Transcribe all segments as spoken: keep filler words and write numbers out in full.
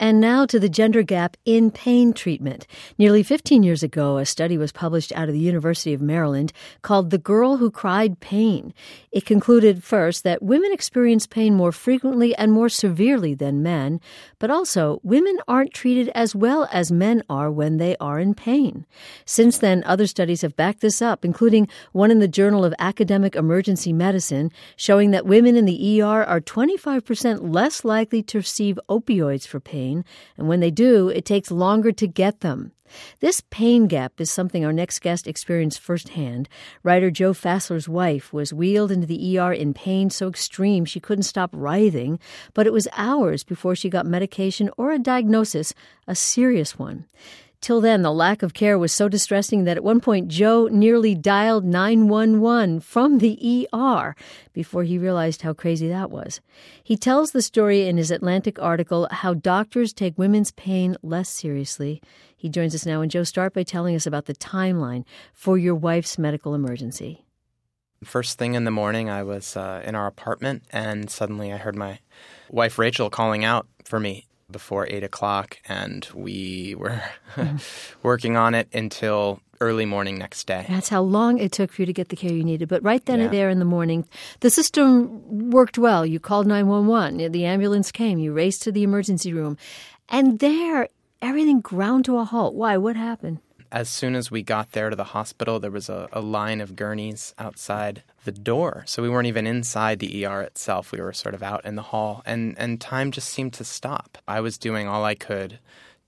And now to the gender gap in pain treatment. Nearly fifteen years ago, a study was published out of the University of Maryland called The Girl Who Cried Pain. It concluded first that women experience pain more frequently and more severely than men, but also women aren't treated as well as men are when they are in pain. Since then, other studies have backed this up, including one in the Journal of Academic Emergency Medicine, showing that women in the E R are twenty-five percent less likely to receive opioids for pain, and when they do, it takes longer to get them. This pain gap is something our next guest experienced firsthand. Writer Jo Fassler's wife was wheeled into the E R in pain so extreme she couldn't stop writhing, but it was hours before she got medication or a diagnosis, a serious one. Till then, the lack of care was so distressing that at one point Jo nearly dialed nine one one from the E R before he realized how crazy that was. He tells the story in his Atlantic article, How Doctors Take Women's Pain Less Seriously. He joins us now, and Jo, start by telling us about the timeline for your wife's medical emergency. First thing in the morning, I was uh, in our apartment, and suddenly I heard my wife Rachel calling out for me before eight o'clock, and we were mm. working on it until early morning next day. That's how long it took for you to get the care you needed. But right then yeah. and there in the morning, the system worked well. You called nine one one. The ambulance came. You raced to the emergency room. And there, everything ground to a halt. Why? What happened? As soon as we got there to the hospital, there was a, a line of gurneys outside the door. So we weren't even inside the E R itself. We were sort of out in the hall. And, and time just seemed to stop. I was doing all I could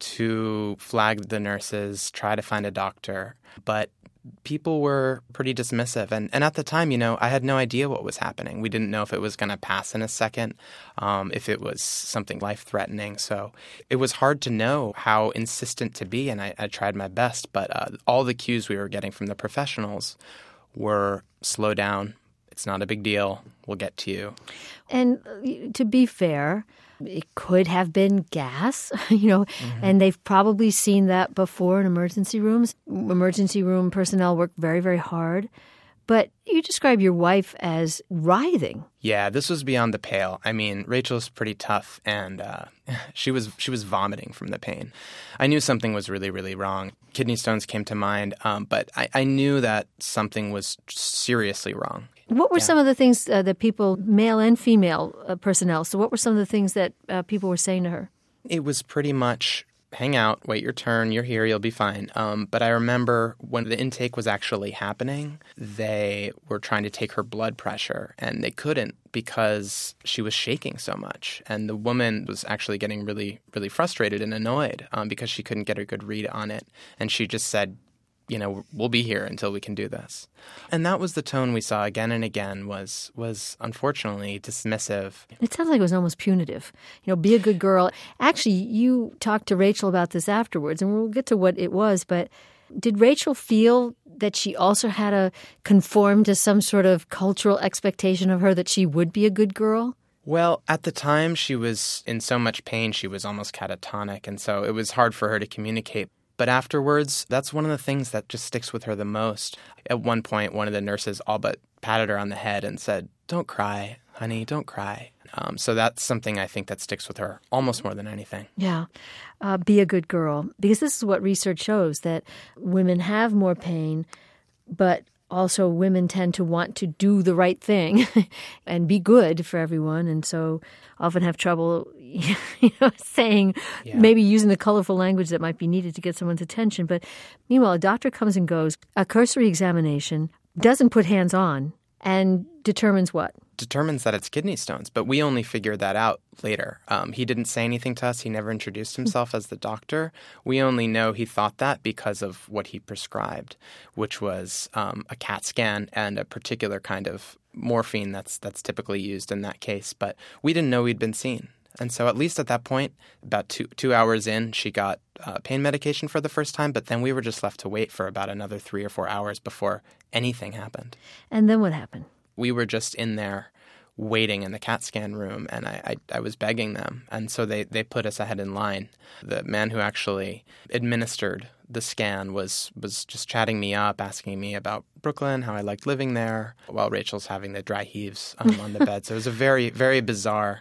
to flag the nurses, try to find a doctor. But people were pretty dismissive. And, and at the time, you know, I had no idea what was happening. We didn't know if it was going to pass in a second, um, if it was something life-threatening. So it was hard to know how insistent to be, and I, I tried my best. But uh, all the cues we were getting from the professionals were slow down. It's not a big deal. We'll get to you. And to be fair, it could have been gas, you know, mm-hmm. and they've probably seen that before in emergency rooms. Emergency room personnel work very, very hard. But you describe your wife as writhing. Yeah, this was beyond the pale. I mean, Rachel's pretty tough, and uh, she was she was vomiting from the pain. I knew something was really, really wrong. Kidney stones came to mind, um, but I, I knew that something was seriously wrong. What were yeah. some of the things uh, that people, male and female uh, personnel, so what were some of the things that uh, people were saying to her? It was pretty much, hang out, wait your turn, you're here, you'll be fine. Um, but I remember when the intake was actually happening, they were trying to take her blood pressure, and they couldn't because she was shaking so much. And the woman was actually getting really, really frustrated and annoyed um, because she couldn't get a good read on it. And she just said, you know, we'll be here until we can do this. And that was the tone we saw again and again was, was unfortunately dismissive. It sounds like it was almost punitive. You know, be a good girl. Actually, you talked to Rachel about this afterwards, and we'll get to what it was, but did Rachel feel that she also had to conform to some sort of cultural expectation of her that she would be a good girl? Well, at the time, she was in so much pain, she was almost catatonic, and so it was hard for her to communicate. But afterwards, that's one of the things that just sticks with her the most. At one point, one of the nurses all but patted her on the head and said, "Don't cry, honey, don't cry." Um, so that's something I think that sticks with her almost more than anything. Yeah. Uh, be a good girl. Because this is what research shows, that women have more pain, but also women tend to want to do the right thing and be good for everyone, and so often have trouble you know, saying, yeah. maybe using the colorful language that might be needed to get someone's attention. But meanwhile, a doctor comes and goes, a cursory examination, doesn't put hands on, and determines what? Determines that it's kidney stones, but we only figured that out later. Um, he didn't say anything to us. He never introduced himself as the doctor. We only know he thought that because of what he prescribed, which was um, a CAT scan and a particular kind of morphine that's that's typically used in that case. But we didn't know we'd been seen. And so at least at that point, about two two hours in, she got uh, pain medication for the first time, but then we were just left to wait for about another three or four hours before anything happened. And then what happened? We were just in there waiting in the CAT scan room, and I, I, I was begging them. And so they, they put us ahead in line. The man who actually administered the scan was, was just chatting me up, asking me about Brooklyn, how I liked living there, while Rachel's having the dry heaves um, on the bed. So it was a very, very bizarre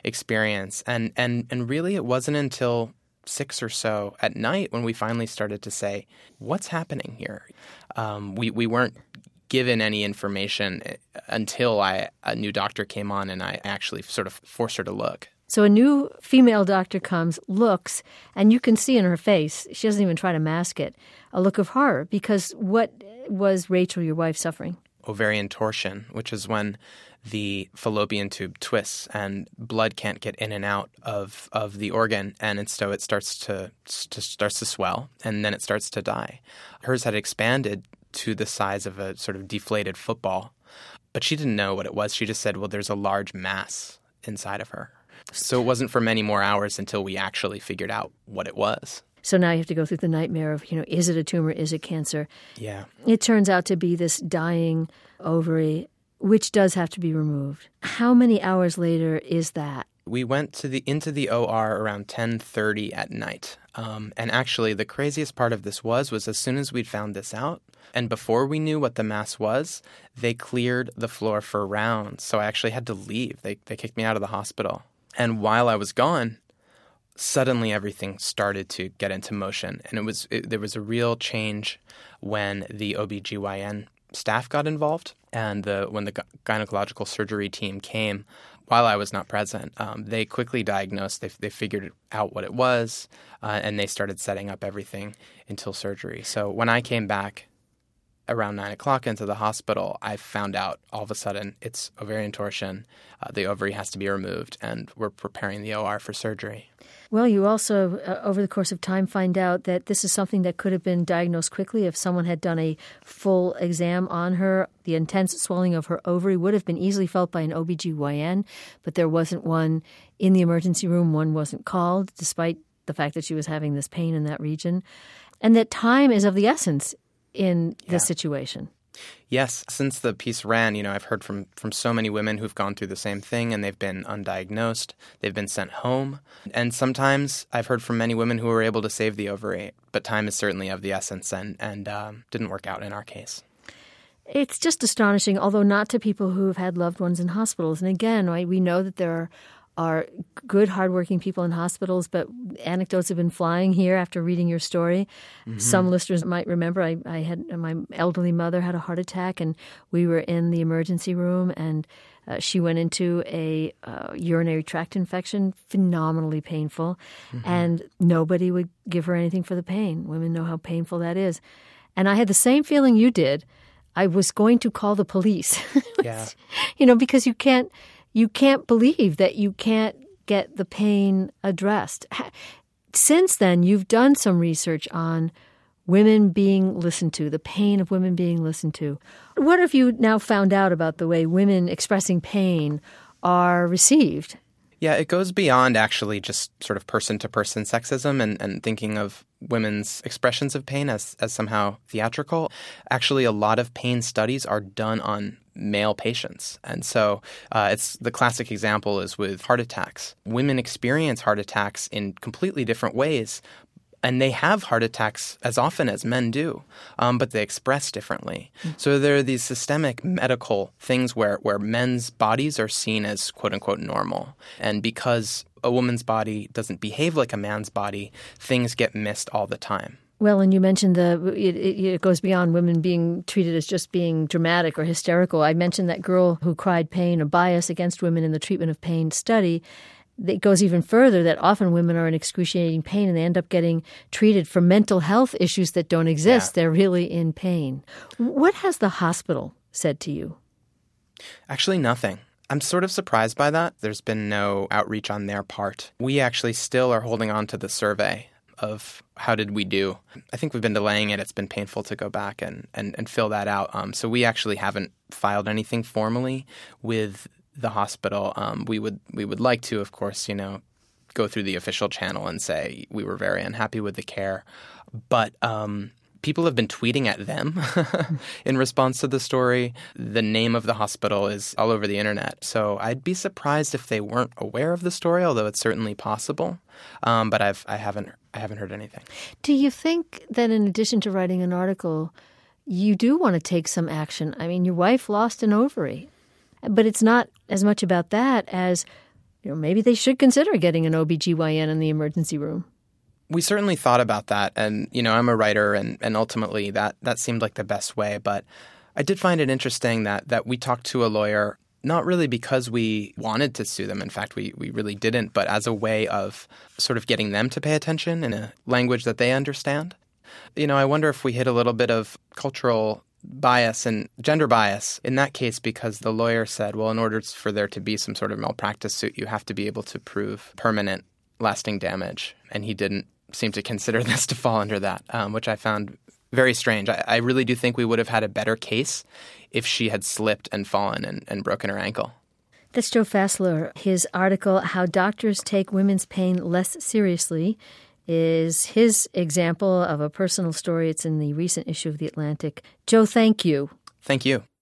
experience. And, and, and really it wasn't until six or so at night when we finally started to say, what's happening here? Um, we, we weren't given any information until I, a new doctor came on and I actually sort of forced her to look. So a new female doctor comes, looks, and you can see in her face, she doesn't even try to mask it, a look of horror. Because what was Rachel, your wife, suffering? Ovarian torsion, which is when the fallopian tube twists and blood can't get in and out of, of the organ, and it's, so it starts to, to starts to swell, and then it starts to die. Hers had expanded to the size of a sort of deflated football, but she didn't know what it was. She just said, well, there's a large mass inside of her. So it wasn't for many more hours until we actually figured out what it was. So now you have to go through the nightmare of, you know, is it a tumor? Is it cancer? Yeah. It turns out to be this dying ovary, which does have to be removed. How many hours later is that? We went to the into the O R around ten thirty at night. Um, and actually, the craziest part of this was, was as soon as we'd found this out, and before we knew what the mass was, they cleared the floor for rounds. So I actually had to leave. They they kicked me out of the hospital. And while I was gone, suddenly everything started to get into motion. And it was it, there was a real change when the O B G Y N staff got involved and the when the gynecological surgery team came while I was not present. Um, they quickly diagnosed, they, they figured out what it was, uh, and they started setting up everything until surgery. So when I came back around nine o'clock into the hospital, I found out all of a sudden it's ovarian torsion. Uh, the ovary has to be removed, and we're preparing the O R for surgery. Well, you also, uh, over the course of time, find out that this is something that could have been diagnosed quickly if someone had done a full exam on her. The intense swelling of her ovary would have been easily felt by an O B G Y N, but there wasn't one in the emergency room. One wasn't called, despite the fact that she was having this pain in that region. And that time is of the essence in this Yeah. situation. Yes. Since the piece ran, you know, I've heard from, from so many women who've gone through the same thing and they've been undiagnosed. They've been sent home. And sometimes I've heard from many women who were able to save the ovary. But time is certainly of the essence and, and um, didn't work out in our case. It's just astonishing, although not to people who have had loved ones in hospitals. And again, right, we know that there are are good, hardworking people in hospitals, but anecdotes have been flying here after reading your story. Mm-hmm. Some listeners might remember I, I had my elderly mother had a heart attack, and we were in the emergency room, and uh, she went into a uh, urinary tract infection, phenomenally painful, mm-hmm. and nobody would give her anything for the pain. Women know how painful that is. And I had the same feeling you did. I was going to call the police. Yeah. You know, because you can't You can't believe that you can't get the pain addressed. Since then, you've done some research on women being listened to, the pain of women being listened to. What have you now found out about the way women expressing pain are received? Yeah, it goes beyond actually just sort of person-to-person sexism and, and thinking of women's expressions of pain as, as somehow theatrical. Actually, a lot of pain studies are done on male patients. And so uh, it's the classic example is with heart attacks. Women experience heart attacks in completely different ways, and they have heart attacks as often as men do, um, but they express differently. Mm-hmm. So there are these systemic medical things where, where men's bodies are seen as quote-unquote normal. And because a woman's body doesn't behave like a man's body, things get missed all the time. Well, and you mentioned the it, it goes beyond women being treated as just being dramatic or hysterical. I mentioned that girl who cried pain, a bias against women in the treatment of pain study. It goes even further that often women are in excruciating pain and they end up getting treated for mental health issues that don't exist. Yeah. They're really in pain. What has the hospital said to you? Actually, nothing. I'm sort of surprised by that. There's been no outreach on their part. We actually still are holding on to the survey of how did we do. I think we've been delaying it. It's been painful to go back and, and, and fill that out. Um, so we actually haven't filed anything formally with the hospital. Um, we would we would like to, of course, you know, go through the official channel and say we were very unhappy with the care. But um, people have been tweeting at them in response to the story. The name of the hospital is all over the internet. So I'd be surprised if they weren't aware of the story, although it's certainly possible. Um, but I've I haven't I haven't heard anything. Do you think that in addition to writing an article, you do want to take some action? I mean, your wife lost an ovary. But it's not as much about that as you know, maybe they should consider getting an O B G Y N in the emergency room. We certainly thought about that. And, you know, I'm a writer, and, and ultimately that, that seemed like the best way. But I did find it interesting that that we talked to a lawyer, not really because we wanted to sue them. In fact, we, we really didn't, but as a way of sort of getting them to pay attention in a language that they understand. You know, I wonder if we hit a little bit of cultural bias and gender bias in that case, because the lawyer said, well, in order for there to be some sort of malpractice suit, you have to be able to prove permanent, lasting damage. And he didn't seem to consider this to fall under that, um, which I found very strange. I, I really do think we would have had a better case if she had slipped and fallen and, and broken her ankle. That's Joe Fassler. His article, How Doctors Take Women's Pain Less Seriously, is his example of a personal story. It's in the recent issue of The Atlantic. Joe, thank you. Thank you.